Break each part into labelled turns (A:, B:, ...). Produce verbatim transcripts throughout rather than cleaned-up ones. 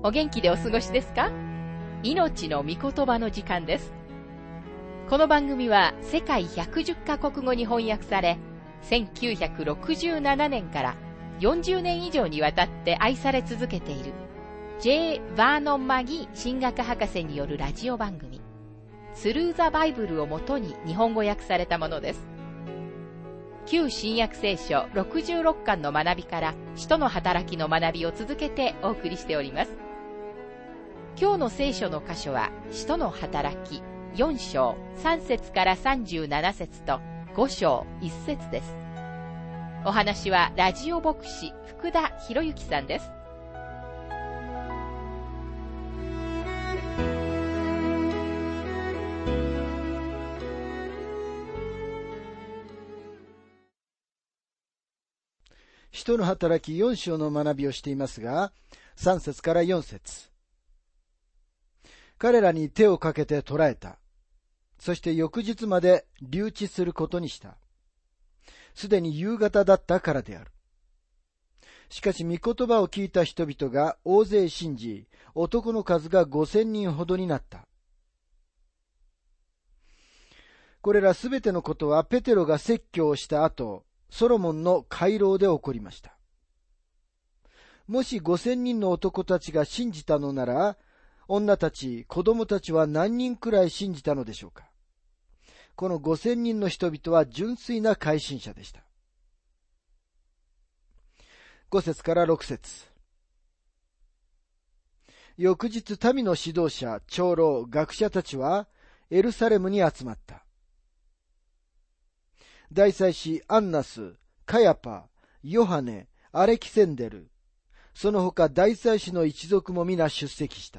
A: お元気でお過ごしですか？命の御言葉の時間です。この番組は世界ひゃくじゅっカ国語に翻訳され、せんきゅうひゃくろくじゅうななねんからよんじゅうねん以上にわたって愛され続けている J. バーノン・マギー神学博士によるラジオ番組、スルーザ・バイブルをもとに日本語訳されたものです。旧新約聖書ろくじゅうろっかんの学びから使徒の働きの学びを続けてお送りしております。今日の聖書の箇所は使徒の働きよん章さん節からさんじゅうなな節とご章いち節です。お話はラジオ牧師福田博之さんです。
B: 使徒の働きよん章の学びをしていますが、さん節からよん節。彼らに手をかけて捕らえた。そして翌日まで留置することにした。すでに夕方だったからである。しかし御言葉を聞いた人々が大勢信じ、男の数が五千人ほどになった。これらすべてのことはペテロが説教をした後、ソロモンの回廊で起こりました。もし五千人の男たちが信じたのなら、女たち、子供たちは何人くらい信じたのでしょうか。この五千人の人々は純粋な改心者でした。五節から六節。翌日、民の指導者、長老、学者たちはエルサレムに集まった。大祭司アンナス、カヤパ、ヨハネ、アレキセンデル、その他大祭司の一族も皆出席した。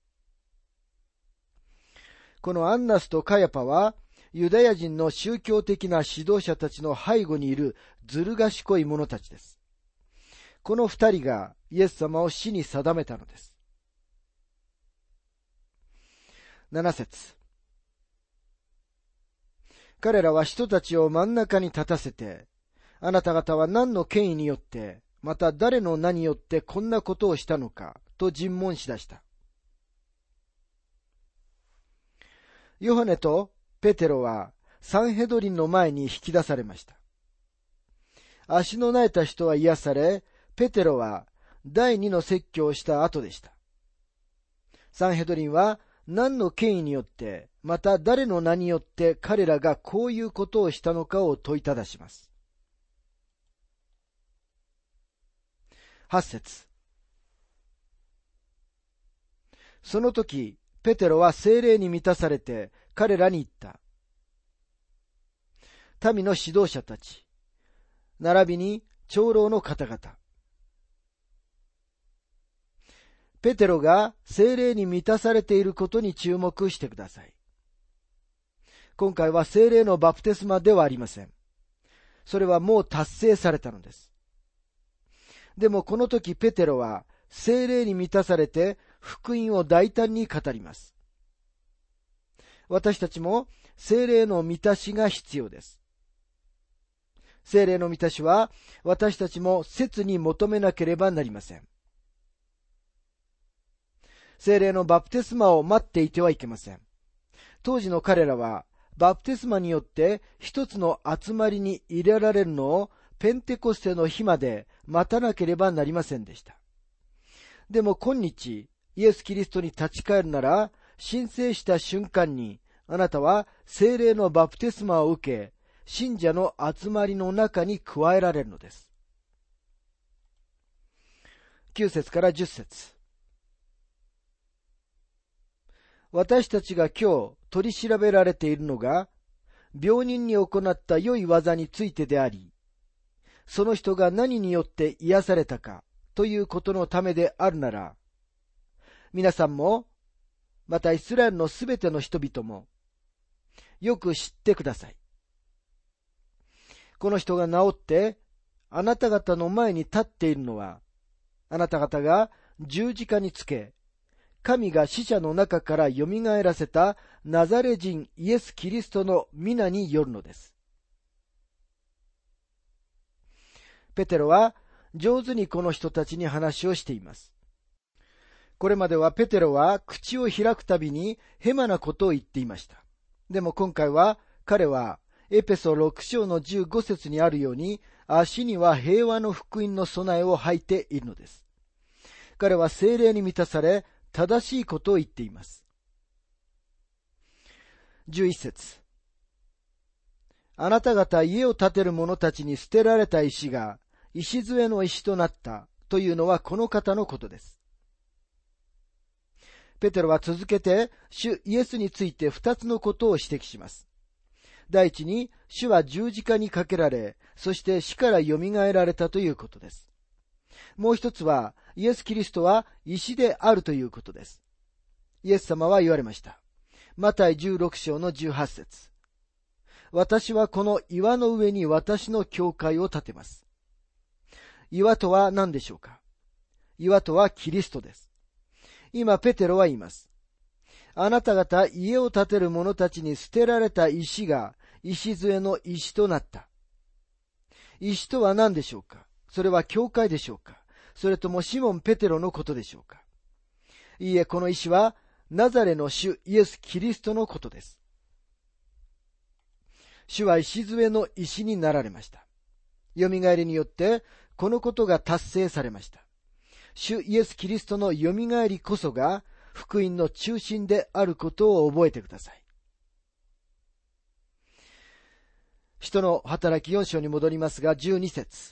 B: このアンナスとカヤパは、ユダヤ人の宗教的な指導者たちの背後にいるずる賢い者たちです。この二人がイエス様を死に定めたのです。七節。彼らは人たちを真ん中に立たせて、あなた方は何の権威によって、また誰の名によってこんなことをしたのか、と尋問しだした。ヨハネとペテロはサンヘドリンの前に引き出されました。足のなえた人は癒され、ペテロは第二の説教をした後でした。サンヘドリンは何の権威によって、また誰の名によって彼らがこういうことをしたのかを問いただします。八節。その時、ペテロは聖霊に満たされて彼らに言った。民の指導者たち、並びに長老の方々。ペテロが聖霊に満たされていることに注目してください。今回は聖霊のバプテスマではありません。それはもう達成されたのです。でもこの時ペテロは聖霊に満たされて福音を大胆に語ります。私たちも聖霊の満たしが必要です。聖霊の満たしは私たちも切に求めなければなりません。聖霊のバプテスマを待っていてはいけません。当時の彼らはバプテスマによって一つの集まりに入れられるのをペンテコステの日まで待たなければなりませんでした。でも今日、イエス・キリストに立ち返るなら、申請した瞬間に、あなたは聖霊のバプテスマを受け、信者の集まりの中に加えられるのです。きゅう節からじゅっ節。私たちが今日取り調べられているのが、病人に行った良い技についてであり、その人が何によって癒されたかということのためであるなら、皆さんも、またイスラエルのすべての人々も、よく知ってください。この人が治って、あなた方の前に立っているのは、あなた方が十字架につけ、神が死者の中から蘇らせたナザレ人イエス・キリストの皆によるのです。ペテロは上手にこの人たちに話をしています。 これまではペテロは口を開くたびにヘマなことを言っていました。でも今回は彼はエペソろく章のじゅうご節にあるように、足には平和の福音の備えを履いているのです。彼は聖霊に満たされ、正しいことを言っています。じゅういち節。あなた方家を建てる者たちに捨てられた石が礎の石となったというのはこの方のことです。ペテロは続けて主イエスについて二つのことを指摘します。第一に、主は十字架にかけられ、そして死から蘇られたということです。もう一つは、イエス・キリストは石であるということです。イエス様は言われました。マタイじゅうろく章のじゅうはち節。私はこの岩の上に私の教会を建てます。岩とは何でしょうか？岩とはキリストです。今、ペテロは言います。あなた方家を建てる者たちに捨てられた石が礎の石となった。石とは何でしょうか？それは教会でしょうか？それともシモン・ペテロのことでしょうか？いいえ、この石はナザレの主イエス・キリストのことです。主は礎の石になられました。よみがえりによってこのことが達成されました。主イエス・キリストのよみがえりこそが福音の中心であることを覚えてください。使徒の働きよん章に戻りますが、じゅうに節。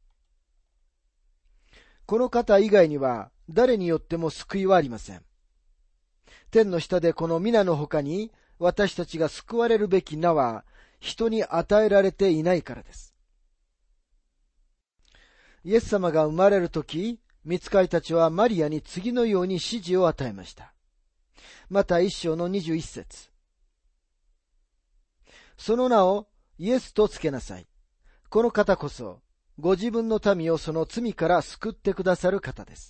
B: この方以外には誰によっても救いはありません。天の下でこの皆の他に私たちが救われるべき名は人に与えられていないからです。イエス様が生まれるとき、御使いたちはマリアに次のように指示を与えました。また一章のにじゅういち節。その名をイエスとつけなさい。この方こそ、ご自分の民をその罪から救ってくださる方です。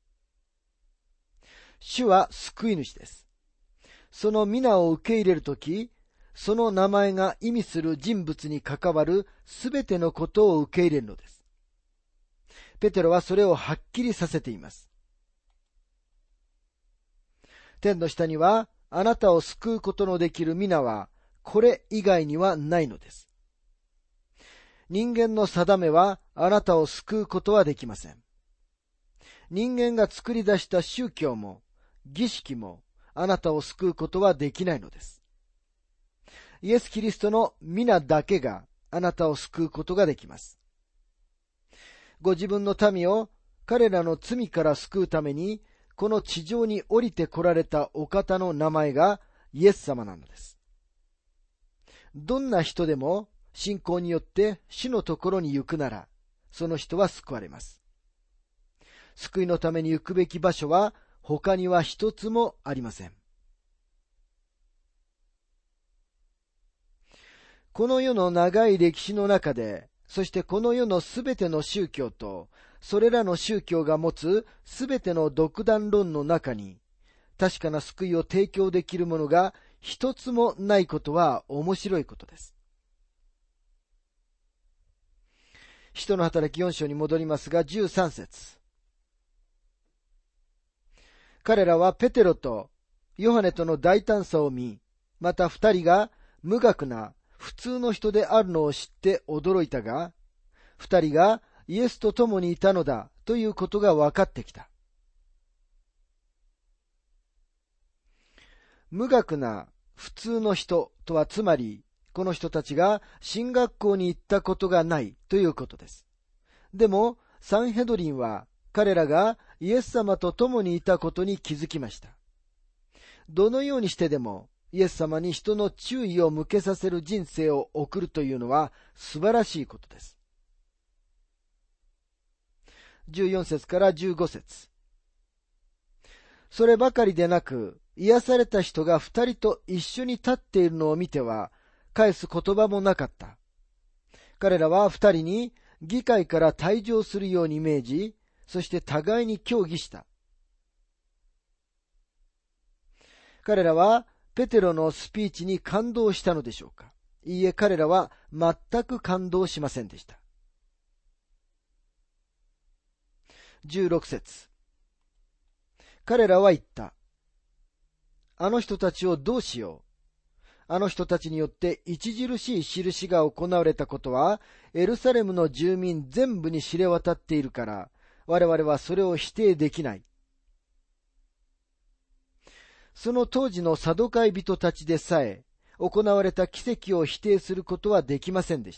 B: 主は救い主です。その皆を受け入れるとき、その名前が意味する人物に関わるすべてのことを受け入れるのです。ペテロはそれをはっきりさせています。天の下にはあなたを救うことのできる皆はこれ以外にはないのです。人間の定めはあなたを救うことはできません。人間が作り出した宗教も儀式もあなたを救うことはできないのです。イエス・キリストの皆だけがあなたを救うことができます。ご自分の民を彼らの罪から救うためにこの地上に降りて来られたお方の名前がイエス様なのです。どんな人でも信仰によって主のところに行くなら、その人は救われます。救いのために行くべき場所は他には一つもありません。この世の長い歴史の中で、そしてこの世のすべての宗教と、それらの宗教が持つすべての独断論の中に、確かな救いを提供できるものが一つもないことは面白いことです。使徒の働きよん章に戻りますが、じゅうさん節。彼らはペテロとヨハネとの大胆さを見、また二人が無学な普通の人であるのを知って驚いたが、二人がイエスと共にいたのだということが分かってきた。無学な普通の人とはつまり、この人たちが神学校に行ったことがないということです。でも、サンヘドリンは彼らがイエス様と共にいたことに気づきました。どのようにしてでも、イエス様に人の注意を向けさせる人生を送るというのは素晴らしいことです。じゅうよん節からじゅうご節。そればかりでなく、癒された人が二人と一緒に立っているのを見ては、返す言葉もなかった。彼らは二人に議会から退場するように命じ、そして互いに協議した。彼らはペテロのスピーチに感動したのでしょうか。いいえ、彼らは全く感動しませんでした。じゅうろく節。 彼らは言った。あの人たちをどうしよう。あの人たちによって著しい印が行われたことは、エルサレムの住民全部に知れ渡っているから、我々はそれを否定できない。その当時のサドカイ人たちでさえ、行われた奇跡を否定することはできませんでした。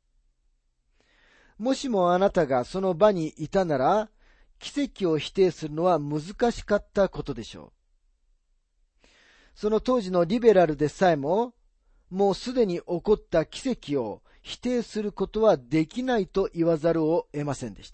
B: もしもあなたがその場にいたなら、奇跡を否定するのは難しかったことでしょう。その当時のリベラルでさえも、もうすでに起こった奇跡を否定することはできないと言わざるを得ませんでした。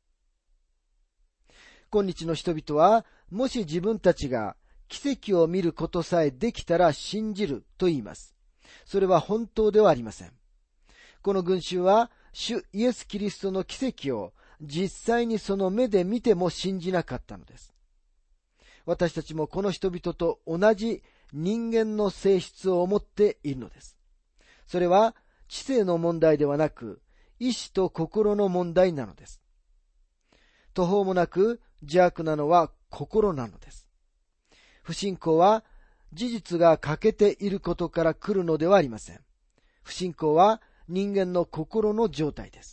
B: 今日の人々は、もし自分たちが奇跡を見ることさえできたら信じると言います。それは本当ではありません。この群衆は、主イエス・キリストの奇跡を実際にその目で見ても信じなかったのです。私たちもこの人々と同じ人間の性質を持っているのです。それは知性の問題ではなく、意志と心の問題なのです。途方もなく邪悪なのは心なのです。不信仰は事実が欠けていることから来るのではありません。不信仰は人間の心の状態です。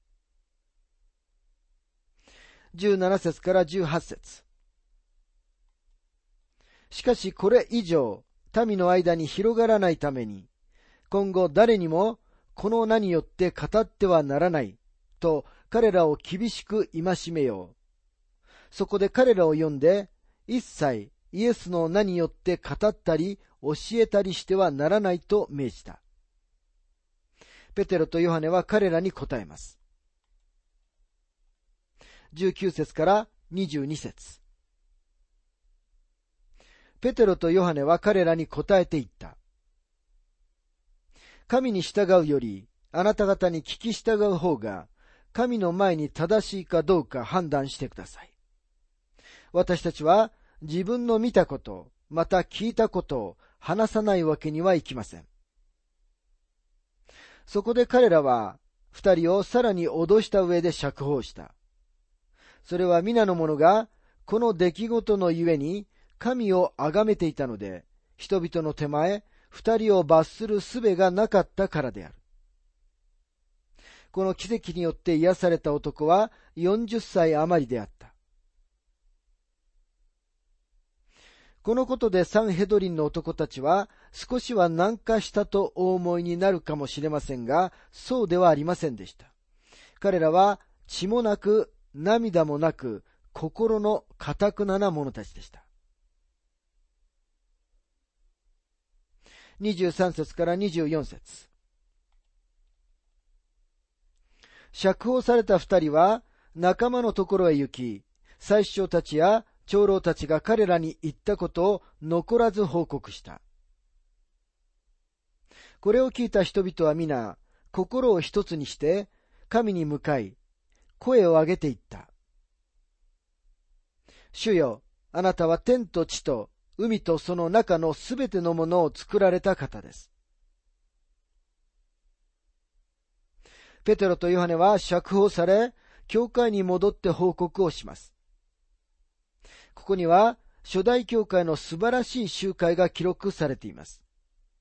B: じゅうなな節からじゅうはち節。しかしこれ以上、民の間に広がらないために、今後誰にもこの名によって語ってはならないと彼らを厳しく戒めよう。そこで彼らを呼んで、一切イエスの名によって語ったり教えたりしてはならないと命じた。ペテロとヨハネは彼らに答えます。じゅうきゅう節からにじゅうに節。ペテロとヨハネは彼らに答えて言った。神に従うより、あなた方に聞き従う方が、神の前に正しいかどうか判断してください。私たちは自分の見たこと、また聞いたことを話さないわけにはいきません。そこで彼らは二人をさらに脅した上で釈放した。それは皆の者がこの出来事のゆえに神を崇めていたので、人々の手前二人を罰する術がなかったからである。この奇跡によって癒された男はよんじゅっさい余りであった。このことでサンヘドリンの男たちは少しは軟化したとお思いになるかもしれませんが、そうではありませんでした。彼らは血もなく涙もなく心の堅くなな者たちでした。にじゅうさん節からにじゅうよん節。釈放された二人は仲間のところへ行き、祭司長たちや長老たちが彼らに言ったことを残らず報告した。これを聞いた人々は皆、心を一つにして、神に向かい、声を上げて言った。主よ、あなたは天と地と海とその中のすべてのものを作られた方です。ペテロとヨハネは釈放され、教会に戻って報告をします。ここには初代教会の素晴らしい集会が記録されています。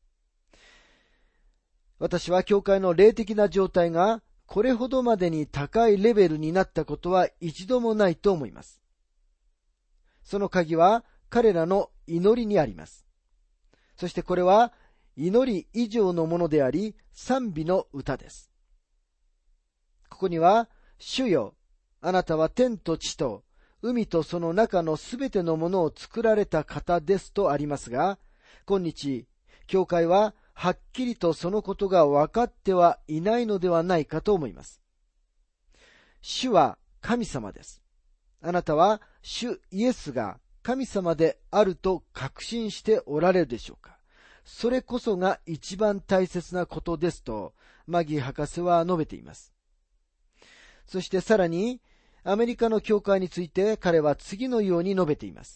B: 私は教会の霊的な状態がこれほどまでに高いレベルになったことは一度もないと思います。その鍵は彼らの祈りにあります。そしてこれは祈り以上のものであり、賛美の歌です。ここには、主よ、あなたは天と地と海とその中のすべてのものを作られた方ですとありますが、今日、教会ははっきりとそのことが分かってはいないのではないかと思います。主は神様です。あなたは主イエスが神様であると確信しておられるでしょうか。それこそが一番大切なことですと、マギー博士は述べています。そしてさらに、アメリカの教会について彼は次のように述べています。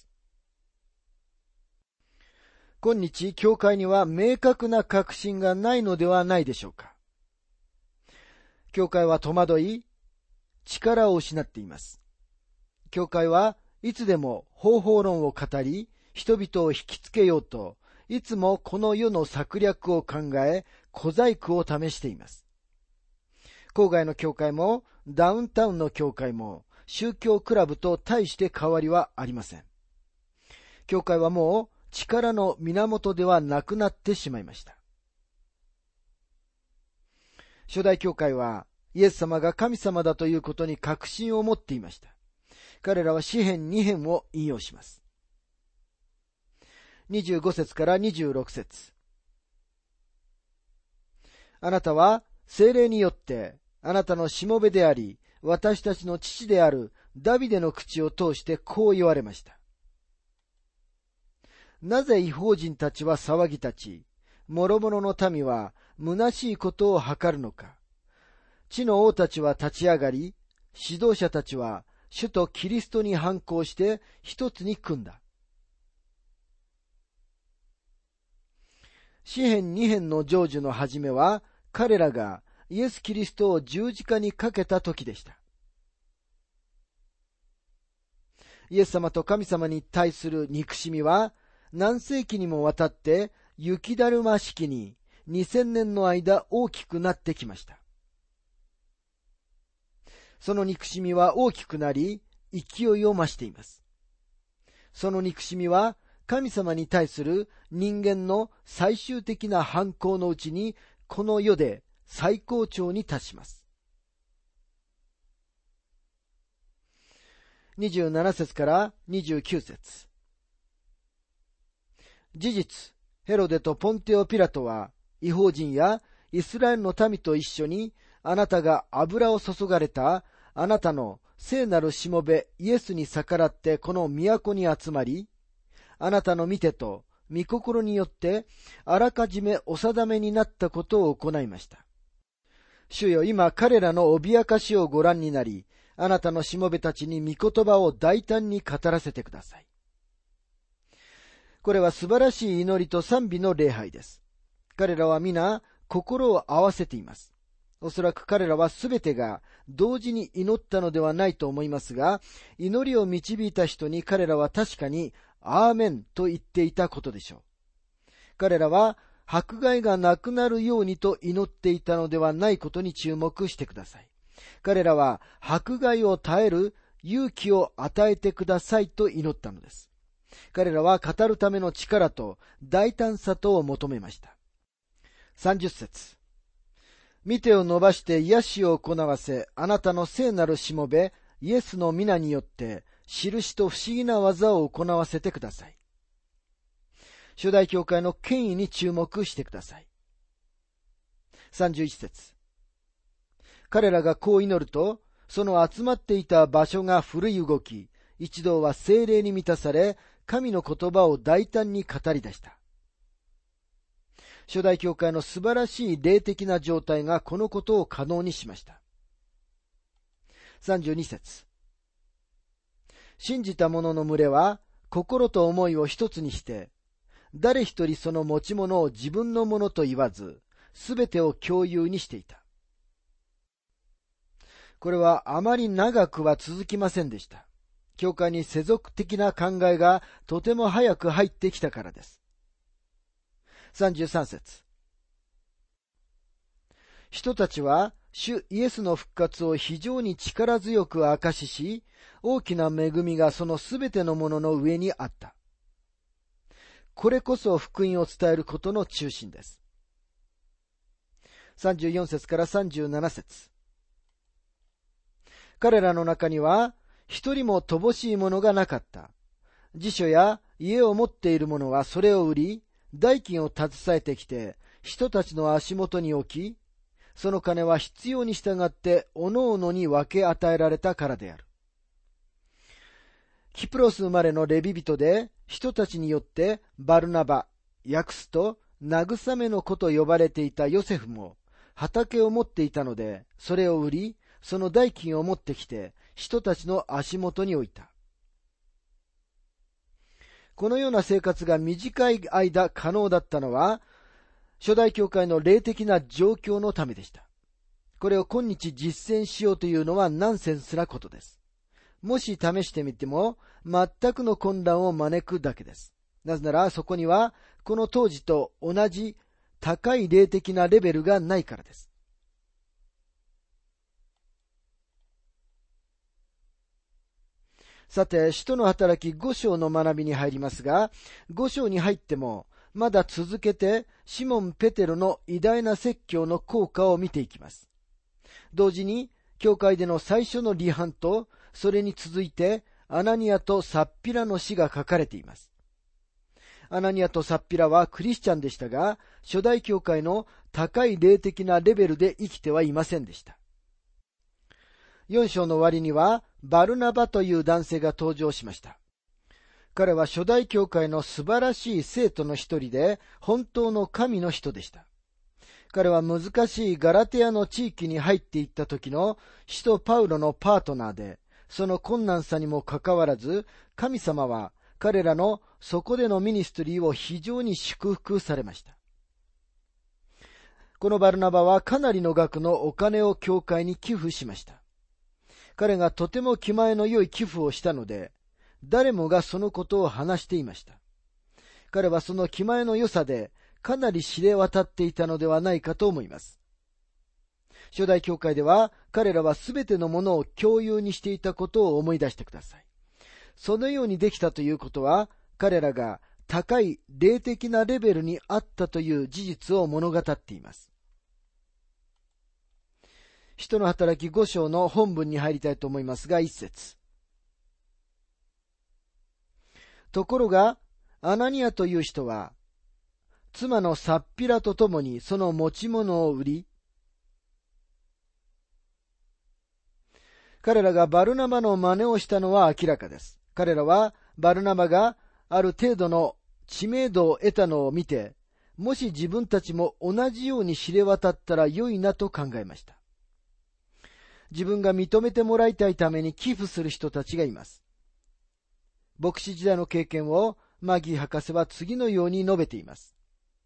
B: 今日、教会には明確な確信がないのではないでしょうか。教会は戸惑い、力を失っています。教会はいつでも方法論を語り、人々を引きつけようと、いつもこの世の策略を考え、小細工を試しています。郊外の教会も、ダウンタウンの教会も、宗教クラブと大して変わりはありません。教会はもう力の源ではなくなってしまいました。初代教会は、イエス様が神様だということに確信を持っていました。彼らは詩編に編を引用します。にじゅうご節からにじゅうろく節。あなたは聖霊によってあなたのしもべであり、私たちの父であるダビデの口を通してこう言われました。なぜ異邦人たちは騒ぎ立ち、諸々の民は虚しいことを図るのか。地の王たちは立ち上がり、指導者たちは主とキリストに反抗して一つに組んだ。詩編に編の成就の始めは、彼らがイエス・キリストを十字架にかけた時でした。イエス様と神様に対する憎しみは、何世紀にもわたって雪だるま式ににせんねんの間大きくなってきました。その憎しみは大きくなり、勢いを増しています。その憎しみは、神様に対する人間の最終的な反抗のうちに、この世で最高潮に達します。にじゅうなな節からにじゅうきゅう節。事実、ヘロデとポンテオ・ピラトは、異邦人やイスラエルの民と一緒に、あなたが油を注がれたあなたの聖なるしもべイエスに逆らってこの都に集まり、あなたの見てと御心によってあらかじめお定めになったことを行いました。主よ、今彼らの脅かしをご覧になり、あなたのしもべたちに御言葉を大胆に語らせてください。これは素晴らしい祈りと賛美の礼拝です。彼らは皆心を合わせています。おそらく彼らはすべてが同時に祈ったのではないと思いますが、祈りを導いた人に彼らは確かにアーメンと言っていたことでしょう。彼らは迫害がなくなるようにと祈っていたのではないことに注目してください。彼らは迫害を耐える勇気を与えてくださいと祈ったのです。彼らは語るための力と大胆さとを求めました。さんじゅっ節。御手を伸ばして癒しを行わせ、あなたの聖なるしもべイエスの皆によって印と不思議な技を行わせてください。初代教会の権威に注目してください。さんじゅういち節。彼らがこう祈ると、その集まっていた場所が震い動き、一同は聖霊に満たされ、神の言葉を大胆に語り出した。初代教会の素晴らしい霊的な状態がこのことを可能にしました。さんじゅうに節。信じた者の群れは心と思いを一つにして、誰一人その持ち物を自分のものと言わず、すべてを共有にしていた。これはあまり長くは続きませんでした。教会に世俗的な考えがとても早く入ってきたからです。さんじゅうさん節。人たちは主イエスの復活を非常に力強く証しし、大きな恵みがそのすべてのものの上にあった。これこそ福音を伝えることの中心です。さんじゅうよん節からさんじゅうなな節。彼らの中には一人も乏しいものがなかった。辞書や家を持っている者はそれを売り、代金を携えてきて、人たちの足元に置き、その金は必要に従っておのおのに分け与えられたからである。キプロス生まれのレビ人で、人たちによってバルナバ、訳すと慰めの子と呼ばれていたヨセフも、畑を持っていたので、それを売り、その代金を持ってきて、人たちの足元に置いた。このような生活が短い間可能だったのは、初代教会の霊的な状況のためでした。これを今日実践しようというのはナンセンスなことです。 もし試してみても全くの混乱を招くだけです。なぜならそこにはこの当時と同じ高い霊的なレベルがないからです。さて、使徒の働きご章の学びに入りますが、ご章に入ってもまだ続けてシモン・ペテロの偉大な説教の効果を見ていきます。同時に教会での最初の離反と、それに続いてアナニアとサッピラの死が書かれています。アナニアとサッピラはクリスチャンでしたが、初代教会の高い霊的なレベルで生きてはいませんでした。よん章の終わりにはバルナバという男性が登場しました。彼は初代教会の素晴らしい生徒の一人で、本当の神の人でした。彼は難しいガラテアの地域に入っていった時の使徒パウロのパートナーで、その困難さにもかかわらず、神様は彼らのそこでのミニストリーを非常に祝福されました。このバルナバはかなりの額のお金を教会に寄付しました。彼がとても気前の良い寄付をしたので、誰もがそのことを話していました。彼はその気前の良さでかなり知れ渡っていたのではないかと思います。初代教会では彼らはすべてのものを共有にしていたことを思い出してください。そのようにできたということは、彼らが高い霊的なレベルにあったという事実を物語っています。使徒の働きご章の本文に入りたいと思いますが、一節。ところが、アナニアという人は、妻のサッピラと共にその持ち物を売り、彼らがバルナバの真似をしたのは明らかです。彼らはバルナバがある程度の知名度を得たのを見て、もし自分たちも同じように知れ渡ったら良いなと考えました。自分が認めてもらいたいために寄付する人たちがいます。牧師時代の経験をマギー博士は次のように述べています。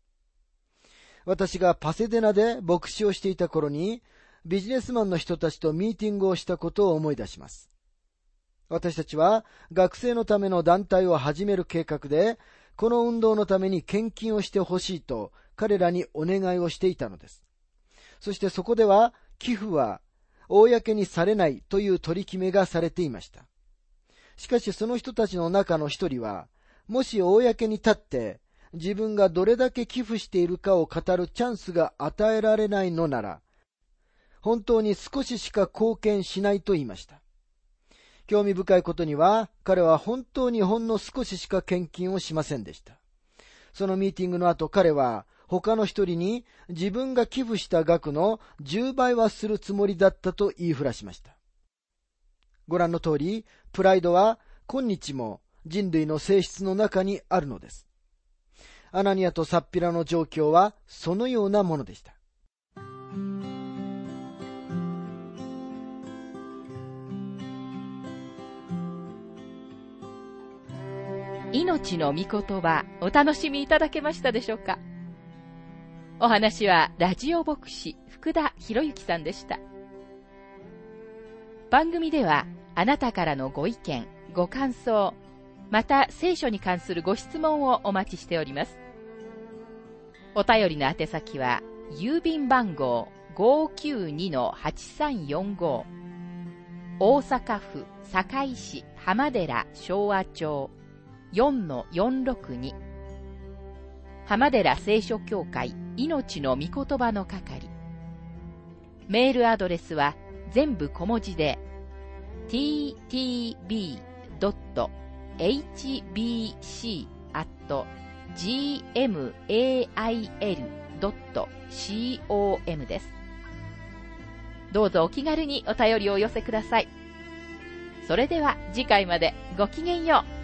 B: 私がパセデナで牧師をしていた頃に、ビジネスマンの人たちとミーティングをしたことを思い出します。私たちは学生のための団体を始める計画で、この運動のために献金をしてほしいと彼らにお願いをしていたのです。そしてそこでは寄付は公にされないという取り決めがされていました。しかしその人たちの中の一人は、もし公に立って自分がどれだけ寄付しているかを語るチャンスが与えられないのなら、本当に少ししか貢献しないと言いました。興味深いことには、彼は本当にほんの少ししか献金をしませんでした。そのミーティングの後、彼は他の一人に自分が寄付した額のじゅうばいはするつもりだったと言いふらしました。ご覧の通り、プライドは今日も人類の性質の中にあるのです。アナニアとサッピラの状況はそのようなものでした。
A: 命の御言葉、お楽しみいただけましたでしょうか。お話はラジオ牧師福田博之さんでした。番組ではあなたからのご意見、ご感想、また聖書に関するご質問をお待ちしております。お便りの宛先は郵便番号 ごーきゅうにのはちさんよんご 大阪府堺市浜寺昭和町 よんのよんろくに 浜寺聖書協会命の御言葉の係。メールアドレスは全部小文字で ティーティービードットエイチビーシーアットジーエムエーアイエルドットコム です。どうぞお気軽にお便りをお寄せください。それでは次回までごきげんよう。